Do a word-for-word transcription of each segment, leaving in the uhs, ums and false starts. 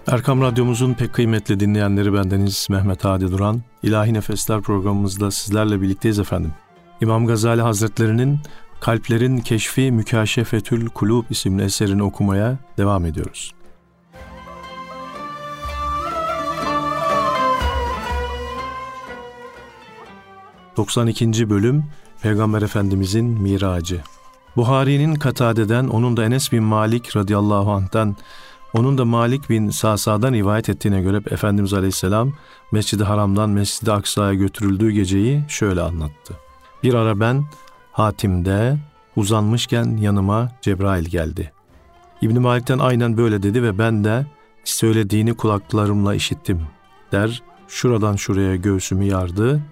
Erkam Radyomuzun pek kıymetli dinleyenleri, bendeniz Mehmet Hadi Duran. İlahi Nefesler programımızda sizlerle birlikteyiz efendim. İmam Gazali Hazretlerinin Kalplerin Keşfi Mükaşefetül Kulub isimli eserini okumaya devam ediyoruz. doksan ikinci bölüm Peygamber Efendimizin Miracı. Buhari'nin Katade'den, onun da Enes bin Malik radıyallahu anh'tan, onun da Malik bin Sa'sa'dan rivayet ettiğine göre Efendimiz Aleyhisselam Mescid-i Haram'dan Mescid-i Aksa'ya götürüldüğü geceyi şöyle anlattı. Bir ara ben Hatim'de uzanmışken yanıma Cebrail geldi. İbn Malik'ten aynen böyle dedi ve ben de söylediğini kulaklarımla işittim der. Şuradan şuraya göğsümü yardı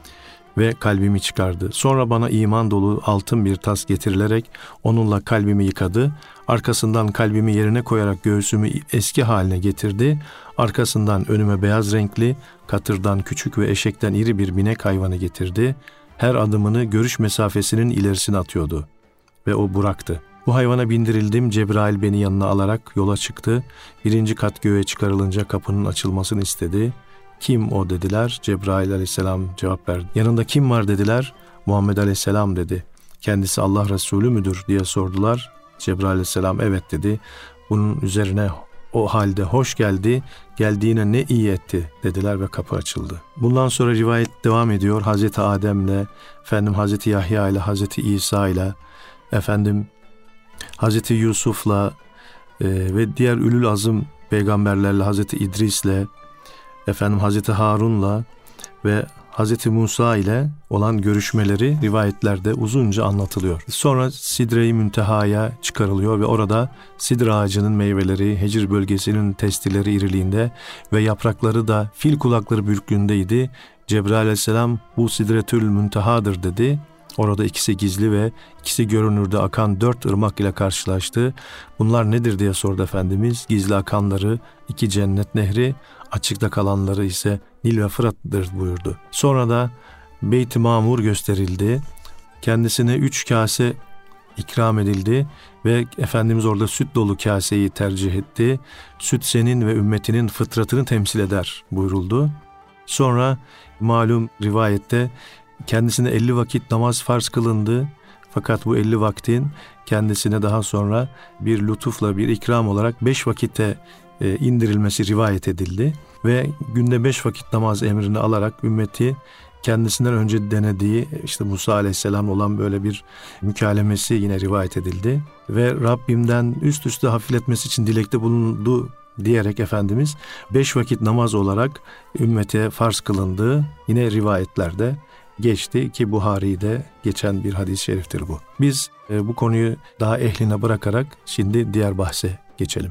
ve kalbimi çıkardı. Sonra bana iman dolu altın bir tas getirilerek onunla kalbimi yıkadı. Arkasından kalbimi yerine koyarak göğsümü eski haline getirdi. Arkasından önüme beyaz renkli, katırdan küçük ve eşekten iri bir binek hayvanı getirdi. Her adımını görüş mesafesinin ilerisine atıyordu ve o bıraktı. Bu hayvana bindirildim. Cebrail beni yanına alarak yola çıktı. Birinci kat göğe çıkarılınca kapının açılmasını istedi. Kim o dediler. Cebrail aleyhisselam cevap verdi. Yanında kim var dediler. Muhammed aleyhisselam dedi. Kendisi Allah Resulü müdür diye sordular. Cebrail aleyhisselam evet dedi. Bunun üzerine o halde hoş geldi, geldiğine ne iyi etti dediler ve kapı açıldı. Bundan sonra rivayet devam ediyor. Hazreti Adem'le, efendim Hazreti Yahya ile, Hazreti İsa ile, efendim Hazreti Yusuf'la e, ve diğer ülül azım peygamberlerle, Hazreti İdris'le, efendim Hazreti Harun'la ve Hazreti Musa ile olan görüşmeleri rivayetlerde uzunca anlatılıyor. Sonra Sidre-i Münteha'ya çıkarılıyor ve orada sidr ağacının meyveleri Hecr bölgesinin testileri iriliğinde ve yaprakları da fil kulakları büyüklüğündeydi. Cebrail aleyhisselam bu Sidretül Münteha'dır dedi. Orada ikisi gizli ve ikisi görünürde akan dört ırmak ile karşılaştı. Bunlar nedir diye sordu Efendimiz. Gizli akanları iki cennet nehri, açıkta kalanları ise Nil ve Fırat'dır buyurdu. Sonra da Beyt-i Mamur gösterildi. Kendisine üç kase ikram edildi ve Efendimiz orada süt dolu kaseyi tercih etti. Süt senin ve ümmetinin fıtratını temsil eder buyuruldu. Sonra malum rivayette kendisine elli vakit namaz farz kılındı. Fakat bu elli vaktin kendisine daha sonra bir lütufla, bir ikram olarak beş vakitte e, indirilmesi rivayet edildi. Ve günde beş vakit namaz emrini alarak ümmeti kendisinden önce denediği işte Musa aleyhisselam olan böyle bir mükalemesi yine rivayet edildi. Ve Rabbimden üst üste hafifletmesi için dilekte bulundu diyerek Efendimiz beş vakit namaz olarak ümmete farz kılındığı yine rivayetlerde geçti ki Buhari'de geçen bir hadis-i şeriftir bu. Biz e, bu konuyu daha ehline bırakarak şimdi diğer bahse geçelim.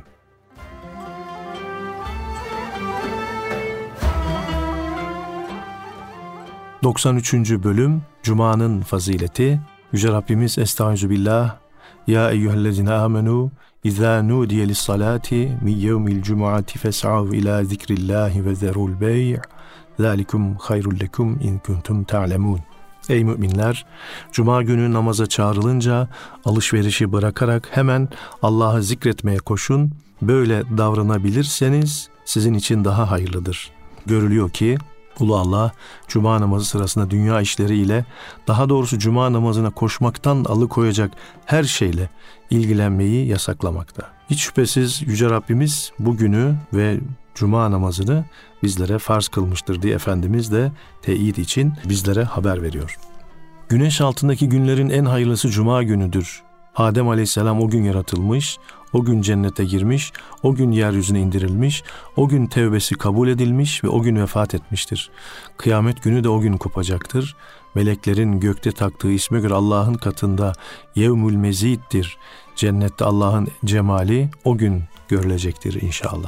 doksan üçüncü bölüm Cuma'nın fazileti. Yüce Rabbimiz Estağfirullah. Ya eyyühellezine amenu İzâ nudiye lissalâti min yevmil cumu'ati fes'av ilâ zikrillâhi ve zerul bey' zâlikum hayrul lekum in kuntum ta'lemûn. Ey müminler! Cuma günü namaza çağrılınca alışverişi bırakarak hemen Allah'ı zikretmeye koşun. Böyle davranabilirseniz sizin için daha hayırlıdır. Görülüyor ki Ulu Allah, Cuma namazı sırasında dünya işleriyle, daha doğrusu Cuma namazına koşmaktan alıkoyacak her şeyle ilgilenmeyi yasaklamakta. Hiç şüphesiz Yüce Rabbimiz bugünü ve Cuma namazını bizlere farz kılmıştır diye Efendimiz de teyit için bizlere haber veriyor. Güneş altındaki günlerin en hayırlısı Cuma günüdür. Adem Aleyhisselam o gün yaratılmış, o gün cennete girmiş, o gün yeryüzüne indirilmiş, o gün tevbesi kabul edilmiş ve o gün vefat etmiştir. Kıyamet günü de o gün kopacaktır. Meleklerin gökte taktığı isme göre Allah'ın katında yevmül meziddir. Cennette Allah'ın cemali o gün görülecektir inşallah.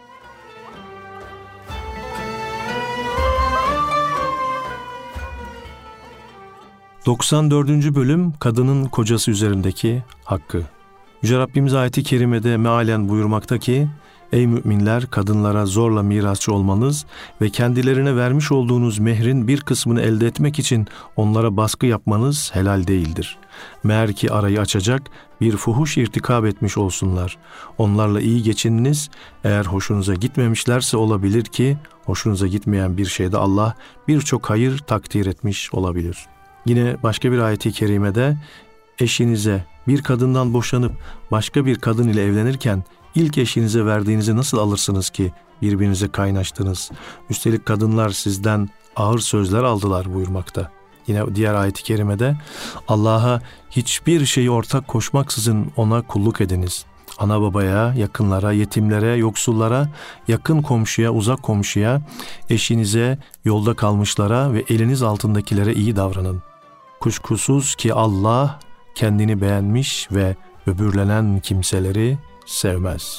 doksan dördüncü bölüm kadının kocası üzerindeki hakkı. Yüce Rabbimiz ayet-i kerimede mealen buyurmakta ki, Ey müminler, kadınlara zorla mirasçı olmanız ve kendilerine vermiş olduğunuz mehrin bir kısmını elde etmek için onlara baskı yapmanız helal değildir. Meğer ki arayı açacak bir fuhuş irtikab etmiş olsunlar. Onlarla iyi geçininiz. Eğer hoşunuza gitmemişlerse olabilir ki hoşunuza gitmeyen bir şeyde Allah birçok hayır takdir etmiş olabilir. Yine başka bir ayet-i kerimede eşinize bir kadından boşanıp başka bir kadın ile evlenirken ilk eşinize verdiğinizi nasıl alırsınız ki birbirinize kaynaştınız? Üstelik kadınlar sizden ağır sözler aldılar buyurmakta. Yine diğer ayet-i kerimede Allah'a hiçbir şeyi ortak koşmaksızın ona kulluk ediniz. Ana babaya, yakınlara, yetimlere, yoksullara, yakın komşuya, uzak komşuya, eşinize, yolda kalmışlara ve eliniz altındakilere iyi davranın. Kuşkusuz ki Allah kendini beğenmiş ve böbürlenen kimseleri sevmez.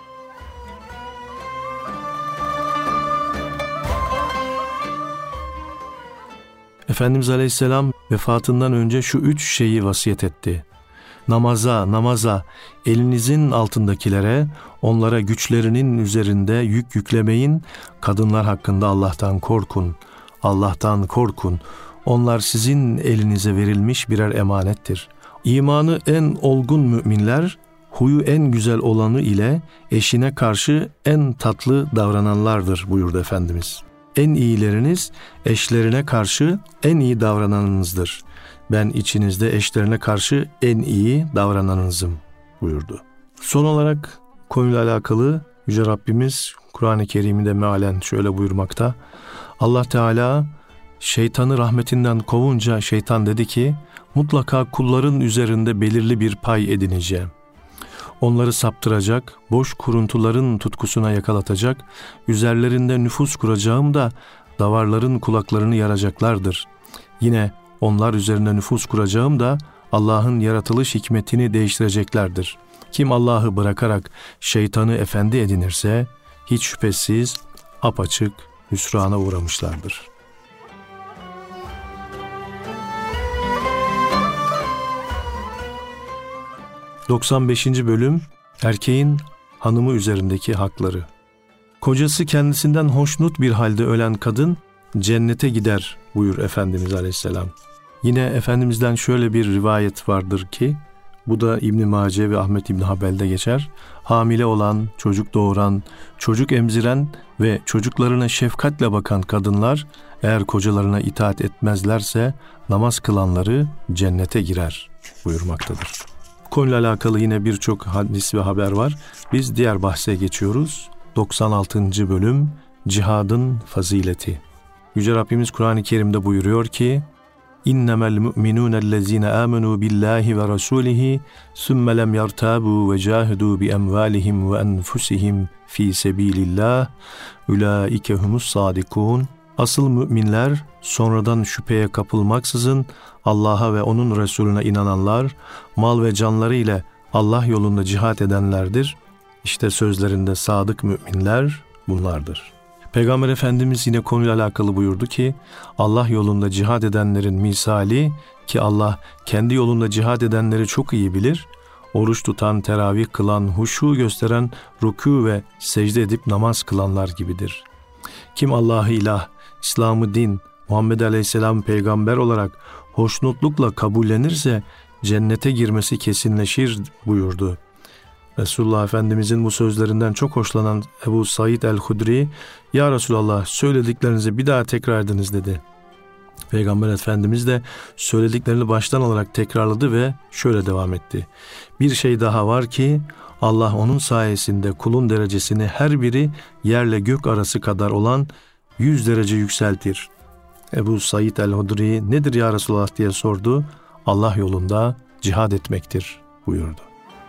Efendimiz Aleyhisselam vefatından önce şu üç şeyi vasiyet etti. Namaza, namaza, elinizin altındakilere, onlara güçlerinin üzerinde yük yüklemeyin, kadınlar hakkında Allah'tan korkun, Allah'tan korkun. Onlar sizin elinize verilmiş birer emanettir. İmanı en olgun müminler, huyu en güzel olanı ile eşine karşı en tatlı davrananlardır buyurdu Efendimiz. En iyileriniz eşlerine karşı en iyi davrananınızdır. Ben içinizde eşlerine karşı en iyi davrananınızım buyurdu. Son olarak konuyla alakalı Yüce Rabbimiz Kur'an-ı Kerim'de mealen şöyle buyurmakta. Allah Teala şeytanı rahmetinden kovunca şeytan dedi ki mutlaka kulların üzerinde belirli bir pay edineceğim. Onları saptıracak, boş kuruntuların tutkusuna yakalatacak, üzerlerinde nüfus kuracağım da davarların kulaklarını yaracaklardır. Yine onlar üzerine nüfus kuracağım da Allah'ın yaratılış hikmetini değiştireceklerdir. Kim Allah'ı bırakarak şeytanı efendi edinirse hiç şüphesiz apaçık hüsrana uğramışlardır. doksan beşinci bölüm Erkeğin hanımı üzerindeki hakları. Kocası kendisinden hoşnut bir halde ölen kadın cennete gider buyur Efendimiz Aleyhisselam. Yine Efendimiz'den şöyle bir rivayet vardır ki bu da İbn-i Mace ve Ahmet İbn Hanbel'de geçer. Hamile olan, çocuk doğuran, çocuk emziren ve çocuklarına şefkatle bakan kadınlar eğer kocalarına itaat etmezlerse namaz kılanları cennete girer buyurmaktadır. Konuyla alakalı yine birçok hadis ve haber var. Biz diğer bahse geçiyoruz. doksan altıncı bölüm Cihadın fazileti. Yüce Rabbimiz Kur'an-ı Kerim'de buyuruyor ki İnnemel mu'minûnellezîne âmenû billâhi ve rasûlihi sümme lem yartâbû ve câhedû bi emvâlihim ve enfusihim fî sebîlillâh ulaike humus sâdikûn. Asıl müminler sonradan şüpheye kapılmaksızın Allah'a ve onun Resulüne inananlar, mal ve canları ile Allah yolunda cihat edenlerdir. İşte sözlerinde sadık müminler bunlardır. Peygamber Efendimiz yine konuyla alakalı buyurdu ki, Allah yolunda cihat edenlerin misali ki Allah kendi yolunda cihat edenleri çok iyi bilir, oruç tutan, teravih kılan, huşu gösteren, rükû ve secde edip namaz kılanlar gibidir. Kim Allah'ı ilah, İslam'ı din, Muhammed Aleyhisselam peygamber olarak hoşnutlukla kabullenirse cennete girmesi kesinleşir buyurdu. Resulullah Efendimizin bu sözlerinden çok hoşlanan Ebu Said el-Hudri, "Ya Resulallah, söylediklerinizi bir daha tekrar ediniz" dedi. Peygamber Efendimiz de söylediklerini baştan alarak tekrarladı ve şöyle devam etti. "Bir şey daha var ki Allah onun sayesinde kulun derecesini her biri yerle gök arası kadar olan yüz derece yükseltir." Ebu Said el-Hudri "Nedir ya Resulallah?" diye sordu. "Allah yolunda cihad etmektir" buyurdu.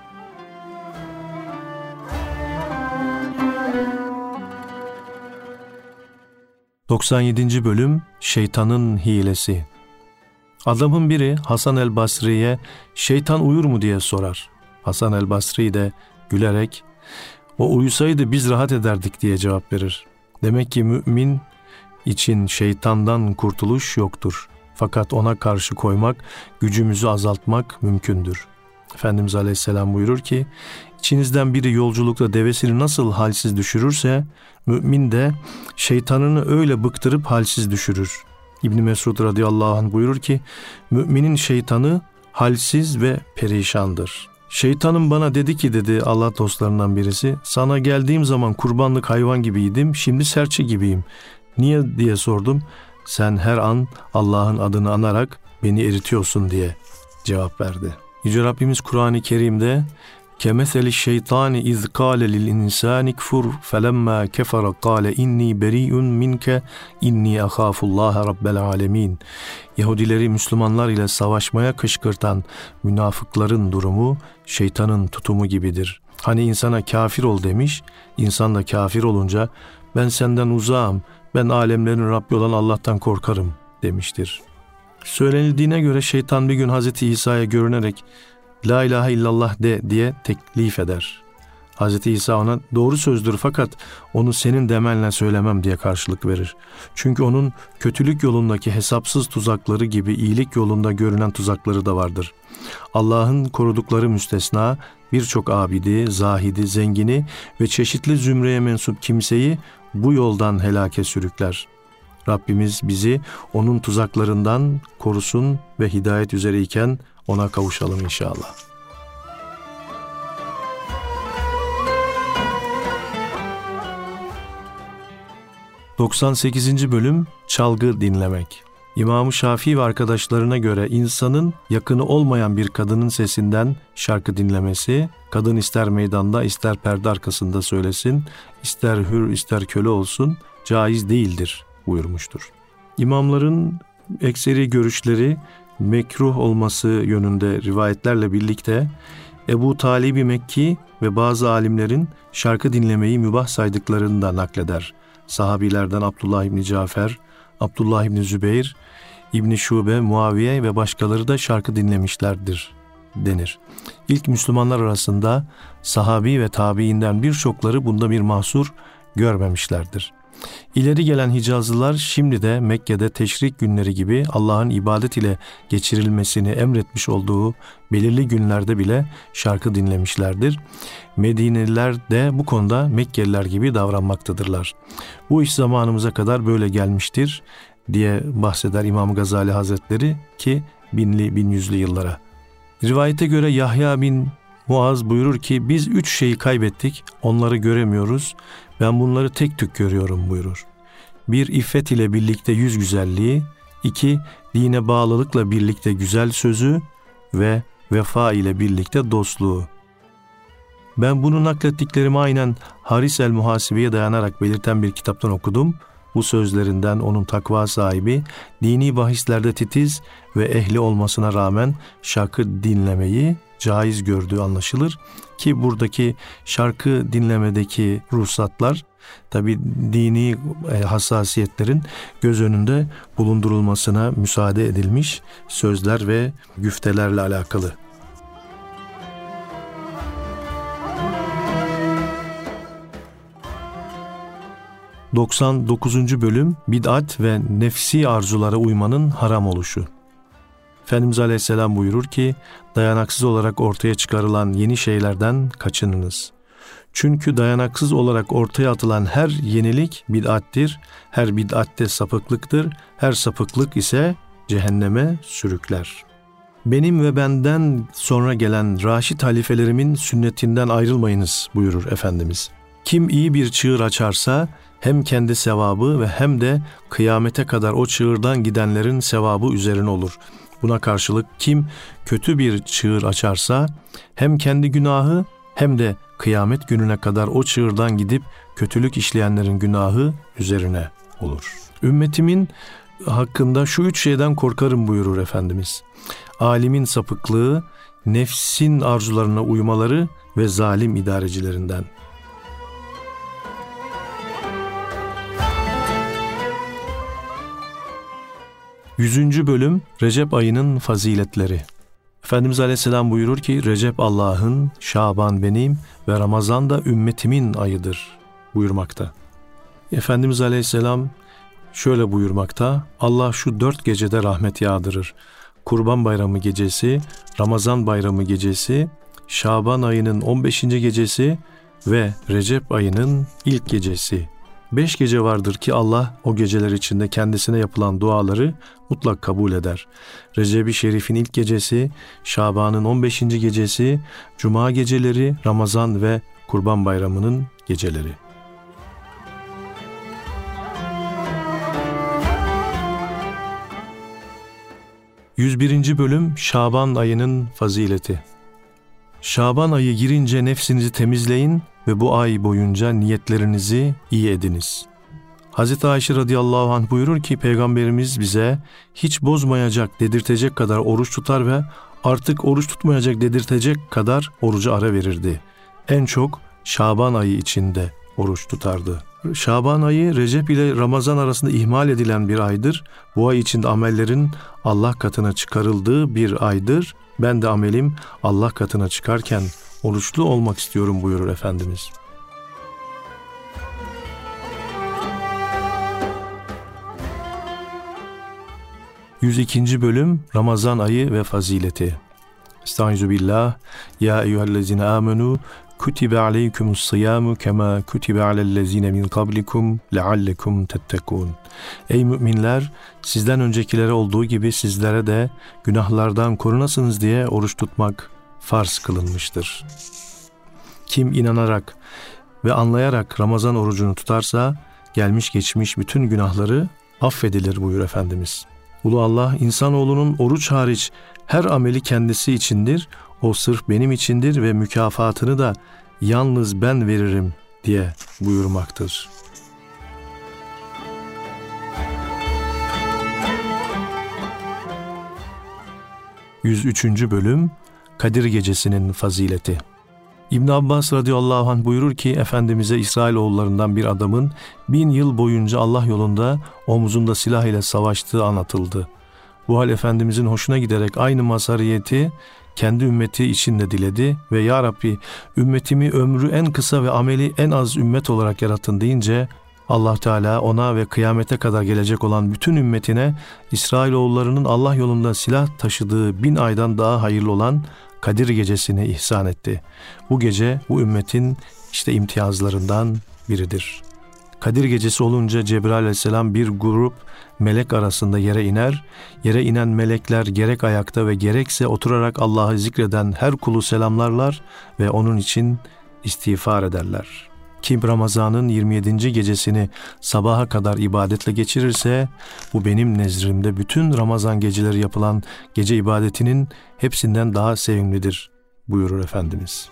doksan yedinci bölüm Şeytanın hilesi. Adamın biri Hasan el-Basri'ye "Şeytan uyur mu?" diye sorar. Hasan el-Basri de gülerek "O uyusaydı biz rahat ederdik" diye cevap verir. Demek ki mümin için şeytandan kurtuluş yoktur. Fakat ona karşı koymak, gücümüzü azaltmak mümkündür. Efendimiz Aleyhisselam buyurur ki, İçinizden biri yolculukta devesini nasıl halsiz düşürürse, mümin de şeytanını öyle bıktırıp halsiz düşürür. İbn Mesud radıyallahu anh buyurur ki, müminin şeytanı halsiz ve perişandır. Şeytanım bana dedi ki, dedi Allah dostlarından birisi, sana geldiğim zaman kurbanlık hayvan gibiydim, şimdi serçe gibiyim. Niye diye sordum. Sen her an Allah'ın adını anarak beni eritiyorsun diye cevap verdi. Yüce Rabbimiz Kur'an-ı Kerim'de كَمَثَلِ الشَّيْطَانِ اِذْ قَالَ لِلْاِنْسَانِ كْفُرْ فَلَمَّا كَفَرَ قَالَ اِنِّي بَرِيءٌ مِنْكَ اِنِّي اَخَافُ اللّٰهَ رَبَّ الْعَالَمِينَ. Yahudileri Müslümanlar ile savaşmaya kışkırtan münafıkların durumu şeytanın tutumu gibidir. Hani insana kafir ol demiş, insan da kafir olunca ben senden uzağım, ben alemlerin Rabbi olan Allah'tan korkarım demiştir. Söylenildiğine göre şeytan bir gün Hazreti İsa'ya görünerek La ilahe illallah de diye teklif eder. Hazreti İsa ona doğru sözdür fakat onu senin demenle söylemem diye karşılık verir. Çünkü onun kötülük yolundaki hesapsız tuzakları gibi iyilik yolunda görünen tuzakları da vardır. Allah'ın korudukları müstesna birçok abidi, zahidi, zengini ve çeşitli zümreye mensup kimseyi bu yoldan helake sürükler. Rabbimiz bizi onun tuzaklarından korusun ve hidayet üzereyken ona kavuşalım inşallah. doksan sekizinci bölüm Çalgı dinlemek. İmam-ı Şafii ve arkadaşlarına göre insanın yakını olmayan bir kadının sesinden şarkı dinlemesi, kadın ister meydanda ister perde arkasında söylesin, ister hür ister köle olsun, caiz değildir buyurmuştur. İmamların ekseri görüşleri mekruh olması yönünde rivayetlerle birlikte Ebu Talib-i Mekki ve bazı alimlerin şarkı dinlemeyi mübah saydıklarını da nakleder. Sahabilerden Abdullah İbni Cafer, Abdullah İbni Zübeyir, İbni Şube, Muaviye ve başkaları da şarkı dinlemişlerdir denir. İlk Müslümanlar arasında sahabi ve tabiinden birçokları bunda bir mahsur görmemişlerdir. İleri gelen Hicazlılar şimdi de Mekke'de teşrik günleri gibi Allah'ın ibadet ile geçirilmesini emretmiş olduğu belirli günlerde bile şarkı dinlemişlerdir. Medineliler de bu konuda Mekkeliler gibi davranmaktadırlar. Bu iş zamanımıza kadar böyle gelmiştir diye bahseder İmam Gazali Hazretleri ki binli bin yüzlü yıllara. Rivayete göre Yahya bin Muaz buyurur ki biz üç şeyi kaybettik, onları göremiyoruz. Ben bunları tek tük görüyorum buyurur. Bir, iffet ile birlikte yüz güzelliği. İki, dine bağlılıkla birlikte güzel sözü ve vefa ile birlikte dostluğu. Ben bunu naklettiklerimi aynen Haris el-Muhasibe'ye dayanarak belirten bir kitaptan okudum. Bu sözlerinden onun takva sahibi, dini bahislerde titiz ve ehli olmasına rağmen şarkı dinlemeyi caiz gördüğü anlaşılır ki buradaki şarkı dinlemedeki ruhsatlar tabi dini hassasiyetlerin göz önünde bulundurulmasına müsaade edilmiş sözler ve güftelerle alakalı. doksan dokuzuncu bölüm Bid'at ve nefsi arzulara uymanın haram oluşu. Efendimiz Aleyhisselam buyurur ki, dayanaksız olarak ortaya çıkarılan yeni şeylerden kaçınınız. Çünkü dayanaksız olarak ortaya atılan her yenilik bid'attir, her bid'at de sapıklıktır, her sapıklık ise cehenneme sürükler. Benim ve benden sonra gelen Raşid halifelerimin sünnetinden ayrılmayınız buyurur Efendimiz. Kim iyi bir çığır açarsa hem kendi sevabı ve hem de kıyamete kadar o çığırdan gidenlerin sevabı üzerine olur. Buna karşılık kim kötü bir çığır açarsa hem kendi günahı hem de kıyamet gününe kadar o çığırdan gidip kötülük işleyenlerin günahı üzerine olur. Ümmetimin hakkında şu üç şeyden korkarım buyurur Efendimiz. Alimin sapıklığı, nefsin arzularına uymaları ve zalim idarecilerinden. Yüzüncü bölüm Recep ayının faziletleri. Efendimiz Aleyhisselam buyurur ki Recep Allah'ın, Şaban benim ve Ramazan da ümmetimin ayıdır buyurmakta. Efendimiz Aleyhisselam şöyle buyurmakta: Allah şu dört gecede rahmet yağdırır. Kurban Bayramı gecesi, Ramazan Bayramı gecesi, Şaban ayının on beşinci gecesi ve Recep ayının ilk gecesi. Beş gece vardır ki Allah o geceler içinde kendisine yapılan duaları mutlak kabul eder. Recep-i Şerif'in ilk gecesi, Şaban'ın on beşinci gecesi, Cuma geceleri, Ramazan ve Kurban Bayramı'nın geceleri. yüz birinci bölüm Şaban ayının fazileti. Şaban ayı girince nefsinizi temizleyin ve bu ay boyunca niyetlerinizi iyi ediniz. Hazreti Ayşe radıyallahu anh buyurur ki Peygamberimiz bize hiç bozmayacak dedirtecek kadar oruç tutar ve artık oruç tutmayacak dedirtecek kadar oruca ara verirdi. En çok Şaban ayı içinde oruç tutardı. Şaban ayı Recep ile Ramazan arasında ihmal edilen bir aydır. Bu ay içinde amellerin Allah katına çıkarıldığı bir aydır. Ben de amelim Allah katına çıkarken oruçlu olmak istiyorum buyurur Efendimiz. yüz ikinci bölüm Ramazan ayı ve fazileti. Estağfirullah. Ya eyyühellezine amenu kutibe aleykumus siyamu kema kutibe alellezine min kablikum leallekum tettekun. Ey müminler, sizden öncekilere olduğu gibi sizlere de günahlardan korunasınız diye oruç tutmak farz kılınmıştır. Kim inanarak ve anlayarak Ramazan orucunu tutarsa gelmiş geçmiş bütün günahları affedilir buyur Efendimiz. Ulu Allah insanoğlunun oruç hariç her ameli kendisi içindir, o sırf benim içindir ve mükafatını da yalnız ben veririm diye buyurmaktadır. yüz üçüncü bölüm Kadir Gecesi'nin fazileti. İbn Abbas radıyallahu anh buyurur ki Efendimiz'e İsrailoğullarından bir adamın bin yıl boyunca Allah yolunda omzunda silah ile savaştığı anlatıldı. Bu hal Efendimiz'in hoşuna giderek aynı mazhariyeti kendi ümmeti için de diledi ve Ya Rabbi ümmetimi ömrü en kısa ve ameli en az ümmet olarak yarattın deyince Allah Teala ona ve kıyamete kadar gelecek olan bütün ümmetine İsrailoğullarının Allah yolunda silah taşıdığı bin aydan daha hayırlı olan Kadir Gecesi'ni ihsan etti. Bu gece bu ümmetin işte imtiyazlarından biridir. Kadir Gecesi olunca Cebrail aleyhisselam bir grup melek arasında yere iner. Yere inen melekler gerek ayakta ve gerekse oturarak Allah'ı zikreden her kulu selamlarlar ve onun için istiğfar ederler. Kim Ramazan'ın yirmi yedinci gecesini sabaha kadar ibadetle geçirirse bu benim nezdimde bütün Ramazan geceleri yapılan gece ibadetinin hepsinden daha sevimlidir buyurur Efendimiz.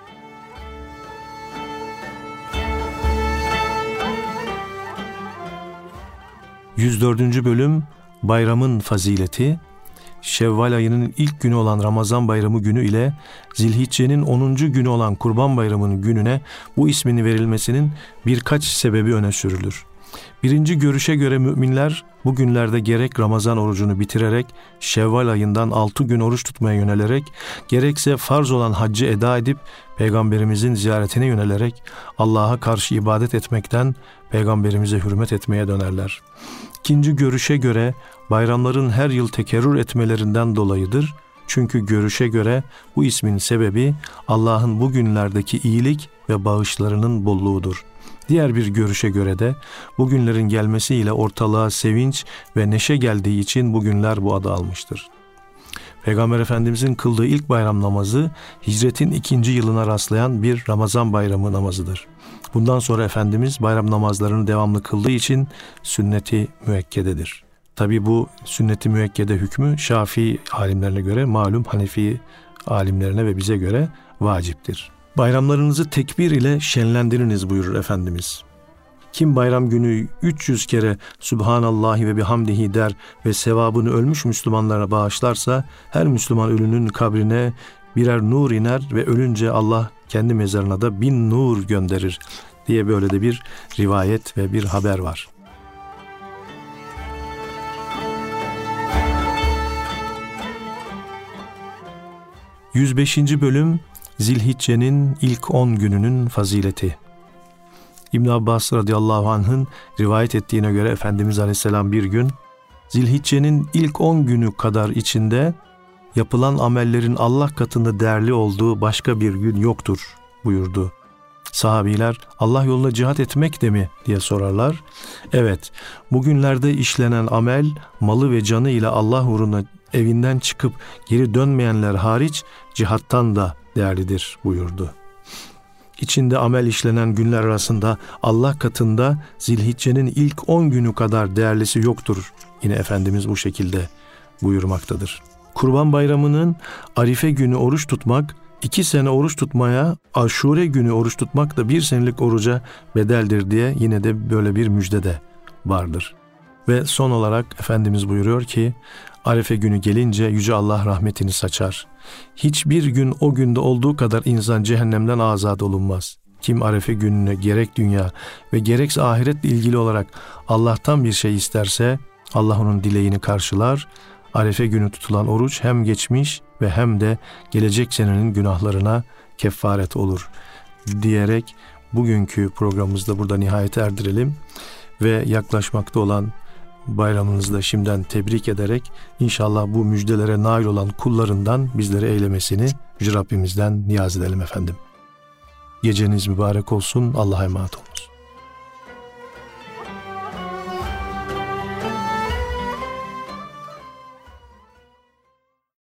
yüz dördüncü bölüm Bayramın fazileti. Şevval ayının ilk günü olan Ramazan bayramı günü ile Zilhicce'nin onuncu günü olan Kurban Bayramı'nın gününe bu isminin verilmesinin birkaç sebebi öne sürülür. Birinci görüşe göre müminler bu günlerde gerek Ramazan orucunu bitirerek Şevval ayından altı gün oruç tutmaya yönelerek gerekse farz olan haccı eda edip Peygamberimizin ziyaretine yönelerek Allah'a karşı ibadet etmekten Peygamberimize hürmet etmeye dönerler. İkinci görüşe göre bayramların her yıl tekerrür etmelerinden dolayıdır. Çünkü görüşe göre bu ismin sebebi Allah'ın bu günlerdeki iyilik ve bağışlarının bolluğudur. Diğer bir görüşe göre de bu günlerin gelmesiyle ortalığa sevinç ve neşe geldiği için bu günler bu adı almıştır. Peygamber Efendimizin kıldığı ilk bayram namazı hicretin ikinci yılına rastlayan bir Ramazan bayramı namazıdır. Bundan sonra Efendimiz bayram namazlarını devamlı kıldığı için sünnet-i müekkededir. Tabi bu sünnet-i müekkede hükmü Şafii alimlerine göre malum, Hanefi alimlerine ve bize göre vaciptir. Bayramlarınızı tekbir ile şenlendiriniz buyurur Efendimiz. Kim bayram günü üç yüz kere Subhanallahi ve bihamdihi der ve sevabını ölmüş Müslümanlara bağışlarsa her Müslüman ölünün kabrine birer nur iner ve ölünce Allah kendi mezarına da bin nur gönderir diye böyle de bir rivayet ve bir haber var. yüz beşinci bölüm Zilhicce'nin ilk on gününün fazileti. İbn Abbas radıyallahu anh'ın rivayet ettiğine göre Efendimiz aleyhisselam bir gün Zilhicce'nin ilk on günü kadar içinde yapılan amellerin Allah katında değerli olduğu başka bir gün yoktur buyurdu. Sahabiler, Allah yolunda cihat etmek de mi diye sorarlar. Evet, bugünlerde işlenen amel, malı ve canı ile Allah uğruna evinden çıkıp geri dönmeyenler hariç cihattan da değerlidir buyurdu. İçinde amel işlenen günler arasında Allah katında Zilhicce'nin ilk on günü kadar değerlisi yoktur. Yine Efendimiz bu şekilde buyurmaktadır. Kurban Bayramı'nın Arife günü oruç tutmak, iki sene oruç tutmaya, Aşure günü oruç tutmak da bir senelik oruca bedeldir diye yine de böyle bir müjde de vardır. Ve son olarak Efendimiz buyuruyor ki, Arife günü gelince Yüce Allah rahmetini saçar. Hiçbir gün o günde olduğu kadar insan cehennemden azat olunmaz. Kim Arife gününe gerek dünya ve gerekse ahiretle ilgili olarak Allah'tan bir şey isterse, Allah onun dileğini karşılar. Arife günü tutulan oruç hem geçmiş ve hem de gelecek senenin günahlarına kefaret olur diyerek bugünkü programımızda burada nihayete erdirelim ve yaklaşmakta olan bayramınızı da şimdiden tebrik ederek inşallah bu müjdelere nail olan kullarından bizleri eylemesini Yüce Rabbimizden niyaz edelim efendim. Geceniz mübarek olsun. Allah'a emanet olun.